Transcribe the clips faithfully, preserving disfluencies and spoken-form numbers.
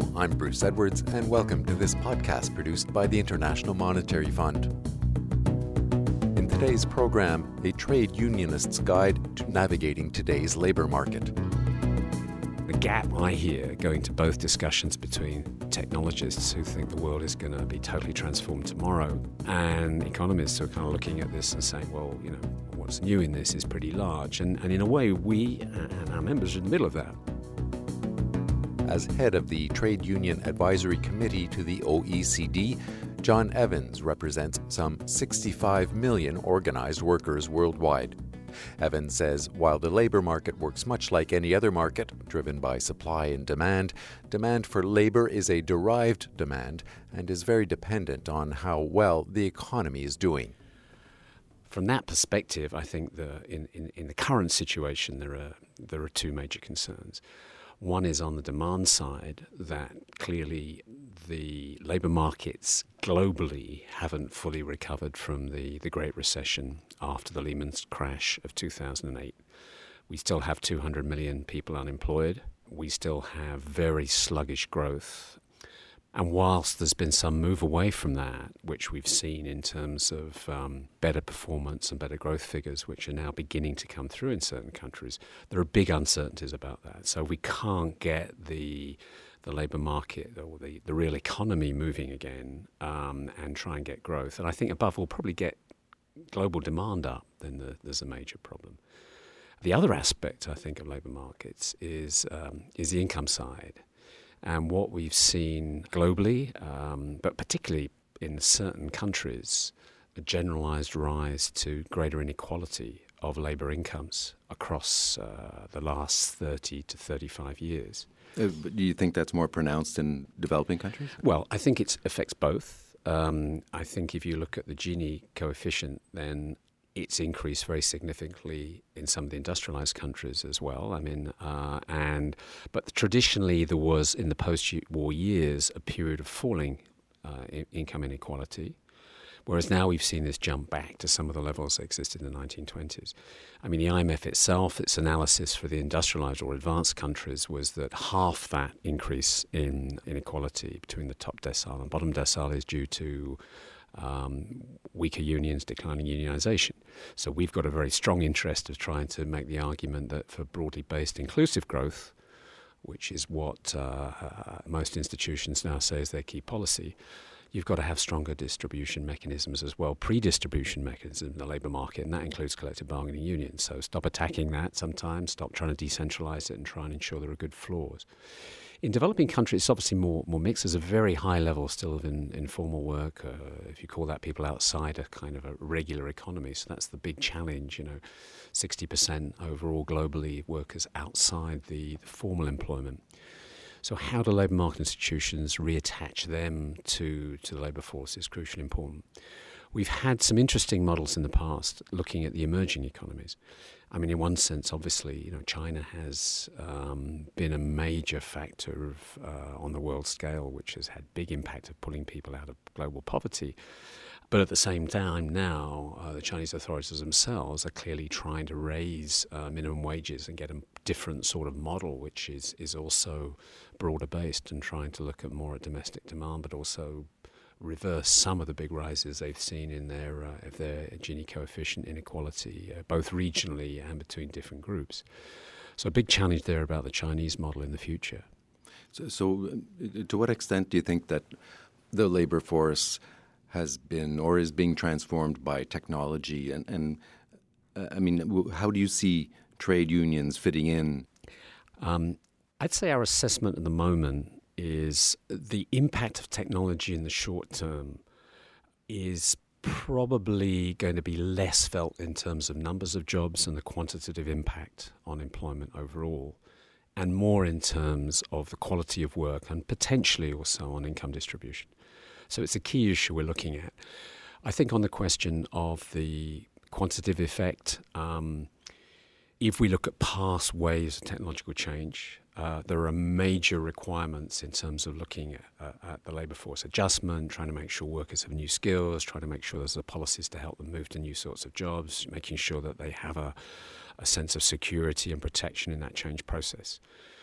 I'm Bruce Edwards, and welcome to this podcast produced by the International Monetary Fund. In today's program, a trade unionist's guide to navigating today's labor market. The gap I hear going to both discussions between technologists who think the world is going to be totally transformed tomorrow and economists who are kind of looking at this and saying, well, you know, what's new in this is pretty large. And, and in a way, we and our members are in the middle of that. As head of the Trade Union Advisory Committee to the O E C D, John Evans represents some sixty-five million organized workers worldwide. Evans says while the labor market works much like any other market, driven by supply and demand, demand for labor is a derived demand and is very dependent on how well the economy is doing. From that perspective, I think the, in, in, in the current situation, there are there are two major concerns. One is on the demand side, that clearly the labour markets globally haven't fully recovered from the, the Great Recession after the Lehman crash of two thousand eight. We still have two hundred million people unemployed. We still have very sluggish growth. And whilst there's been some move away from that, which we've seen in terms of um, better performance and better growth figures, which are now beginning to come through in certain countries, there are big uncertainties about that. So we can't get the the labour market or the, the real economy moving again um, and try and get growth. And I think above all, probably get global demand up, then the, there's a major problem. The other aspect, I think, of labour markets is um, is the income side. And what we've seen globally, um, but particularly in certain countries, a generalized rise to greater inequality of labour incomes across uh, the last thirty to thirty-five years. Uh, but do you think that's more pronounced in developing countries? Well, I think it affects both. Um, I think if you look at the Gini coefficient, then it's increased very significantly in some of the industrialized countries as well. I mean, uh, and but traditionally there was, in the post-war years, a period of falling uh, in- income inequality, whereas now we've seen this jump back to some of the levels that existed in the nineteen twenties. I mean, the I M F itself, its analysis for the industrialized or advanced countries was that half that increase in inequality between the top decile and bottom decile is due to Um, weaker unions, declining unionization. So we've got a very strong interest of trying to make the argument that for broadly based inclusive growth, which is what uh, uh, most institutions now say is their key policy, you've got to have stronger distribution mechanisms as well, pre-distribution mechanisms in the labour market, and that includes collective bargaining unions. So stop attacking that sometimes, stop trying to decentralise it and try and ensure there are good floors. In developing countries, it's obviously more more mixed. There's a very high level still of in, informal work, uh, if you call that people outside a kind of a regular economy. So that's the big challenge, you know, sixty percent overall globally workers outside the, the formal employment. So how do labour market institutions reattach them to, to the labour force is crucially important. We've had some interesting models in the past looking at the emerging economies. I mean, in one sense, obviously, you know, China has um, been a major factor of, uh, on the world scale, which has had big impact of pulling people out of global poverty. But at the same time now, uh, the Chinese authorities themselves are clearly trying to raise uh, minimum wages and get a different sort of model, which is, is also broader based and trying to look at more at domestic demand, but also reverse some of the big rises they've seen in their uh, of their Gini coefficient inequality, uh, both regionally and between different groups. So a big challenge there about the Chinese model in the future. So, so uh, to what extent do you think that the labor force has been or is being transformed by technology? And, and uh, I mean, how do you see trade unions fitting in? Um, I'd say our assessment at the moment is the impact of technology in the short term is probably going to be less felt in terms of numbers of jobs and the quantitative impact on employment overall, and more in terms of the quality of work and potentially also on income distribution. So it's a key issue we're looking at. I think on the question of the quantitative effect, um, if we look at past waves of technological change, uh, there are major requirements in terms of looking at, uh, at the labour force adjustment, trying to make sure workers have new skills, trying to make sure there's the policies to help them move to new sorts of jobs, making sure that they have a, a sense of security and protection in that change process.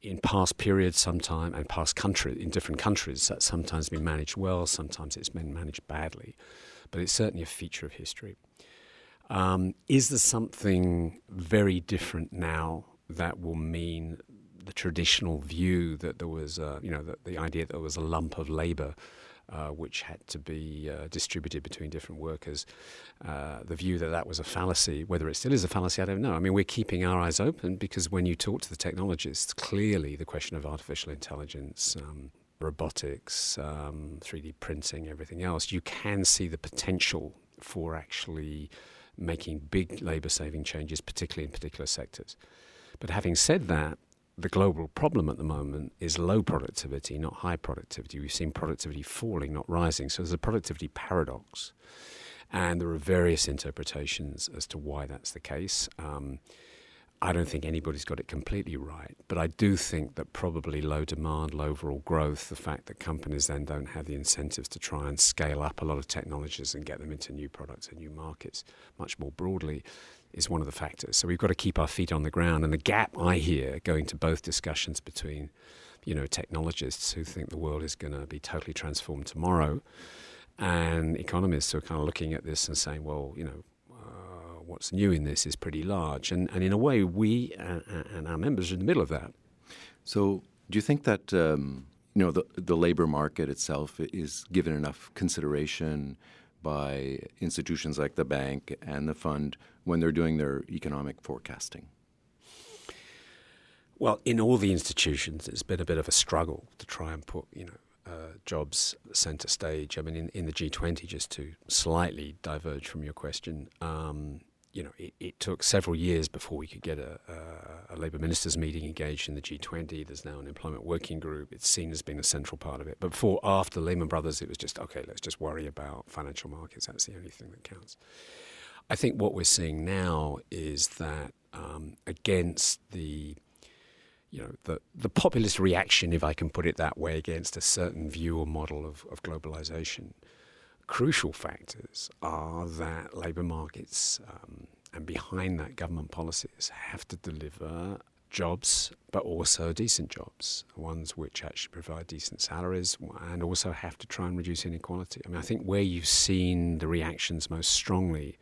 in past periods sometime and past country in different countries that's sometimes been managed well, sometimes it's been managed badly, but it's certainly a feature of history. Um, is there something very different now that will mean the traditional view that there was, uh, you know, the, the idea that there was a lump of labour uh, which had to be uh, distributed between different workers, uh, the view that that was a fallacy, whether it still is a fallacy, I don't know. I mean, we're keeping our eyes open because when you talk to the technologists, clearly the question of artificial intelligence, um, robotics, um, three D printing, everything else, you can see the potential for actually making big labour-saving changes, particularly in particular sectors. But having said that, the global problem at the moment is low productivity, not high productivity. We've seen productivity falling, not rising. So there's a productivity paradox. And there are various interpretations as to why that's the case. Um, I don't think anybody's got it completely right. But I do think that probably low demand, low overall growth, the fact that companies then don't have the incentives to try and scale up a lot of technologies and get them into new products and new markets much more broadly is one of the factors. So we've got to keep our feet on the ground. And the gap I hear going to both discussions between, you know, technologists who think the world is going to be totally transformed tomorrow and economists who are kind of looking at this and saying, well, you know, uh, what's new in this is pretty large. And, and in a way, we uh, and our members are in the middle of that. So do you think that, um, you know, the, the labor market itself is given enough consideration by institutions like the bank and the fund when they're doing their economic forecasting? Well, in all the institutions, it's been a bit of a struggle to try and put, you know, uh, jobs centre stage. I mean, in, in the G twenty, just to slightly diverge from your question, um, you know, it, it took several years before we could get a, a, a Labour ministers meeting engaged in the G twenty. There's now an employment working group. It's seen as being a central part of it. But before, after Lehman Brothers, it was just, okay, let's just worry about financial markets. That's the only thing that counts. I think what we're seeing now is that um, against the, you know, the, the populist reaction, if I can put it that way, against a certain view or model of, of globalization, crucial factors are that labour markets um, and behind that government policies have to deliver jobs, but also decent jobs, ones which actually provide decent salaries and also have to try and reduce inequality. I mean, I think where you've seen the reactions most strongly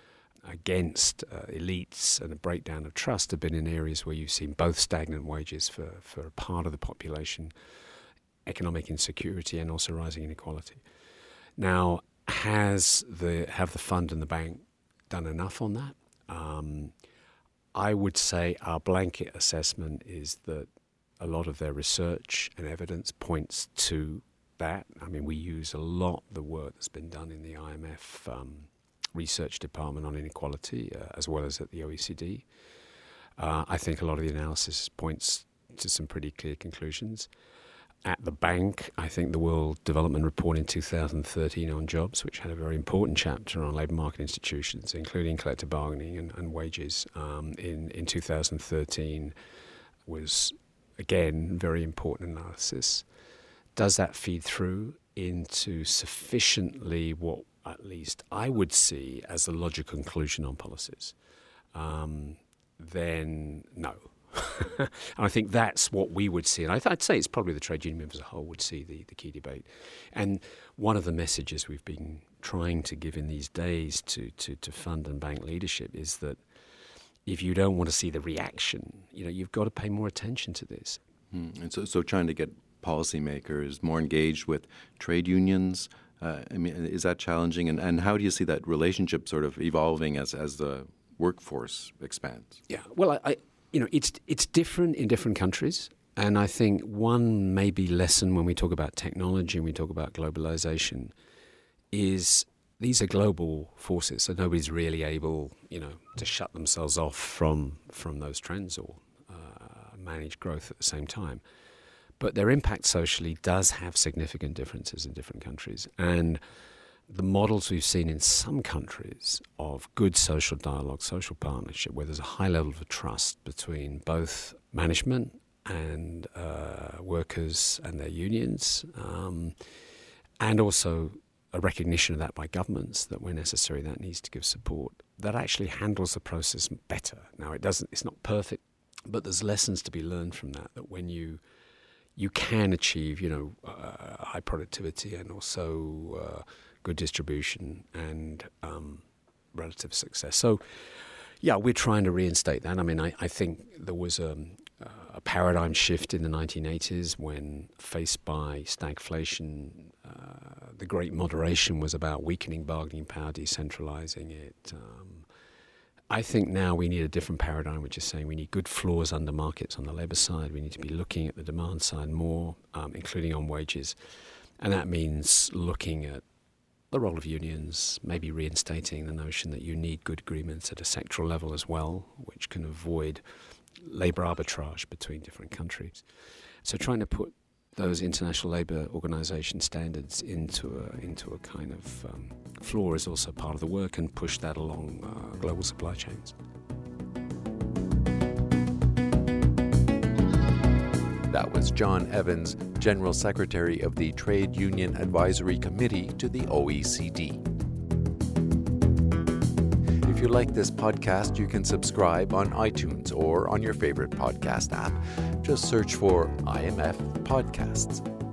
against uh, elites and a breakdown of trust have been in areas where you've seen both stagnant wages for, for a part of the population, economic insecurity and also rising inequality. Now, has the have the fund and the bank done enough on that? Um, I would say our blanket assessment is that a lot of their research and evidence points to that. I mean, we use a lot the work that's been done in the I M F um, research department on inequality, uh, as well as at the O E C D. Uh, I think a lot of the analysis points to some pretty clear conclusions. At the bank, I think the World Development Report in two thousand thirteen on jobs, which had a very important chapter on labour market institutions, including collective bargaining and, and wages, um, in, in two thousand thirteen was, again, very important analysis. Does that feed through into sufficiently what at least I would see as the logical conclusion on policies? Um, then no. And I think that's what we would see. And I'd, I'd say it's probably the trade union movement as a whole would see the, the key debate. And one of the messages we've been trying to give in these days to, to, to fund and bank leadership is that if you don't want to see the reaction, you know, you've got to pay more attention to this. Hmm. And so, so trying to get policymakers more engaged with trade unions, uh, I mean, is that challenging? And, and how do you see that relationship sort of evolving as, as the workforce expands? Yeah, well, I... I You know, it's it's different in different countries, and I think one maybe lesson when we talk about technology and we talk about globalization is these are global forces, so nobody's really able, you know, to shut themselves off from from those trends or uh, manage growth at the same time. But their impact socially does have significant differences in different countries, and the models we've seen in some countries of good social dialogue, social partnership, where there's a high level of trust between both management and uh, workers and their unions, um, and also a recognition of that by governments, that where necessary that needs to give support, that actually handles the process better. Now, it doesn't. It's not perfect. but there's lessons to be learned from that, that when you you can achieve, you know, uh, high productivity and also uh, good distribution and um, relative success. So, yeah, we're trying to reinstate that. I mean, I, I think there was a, a paradigm shift in the nineteen eighties when, faced by stagflation, uh, the great moderation was about weakening bargaining power, decentralizing it. Um, I think now we need a different paradigm, which is saying we need good floors under markets on the labour side. We need to be looking at the demand side more, um, including on wages. And that means looking at the role of unions, maybe reinstating the notion that you need good agreements at a sectoral level as well, which can avoid labour arbitrage between different countries. So trying to put those international labour organisation standards into a, into a kind of um, floor is also part of the work, and push that along uh, global supply chains. That was John Evans, General Secretary of the Trade Union Advisory Committee to the O E C D. If you like this podcast, you can subscribe on iTunes or on your favorite podcast app. Just search for I M F Podcasts.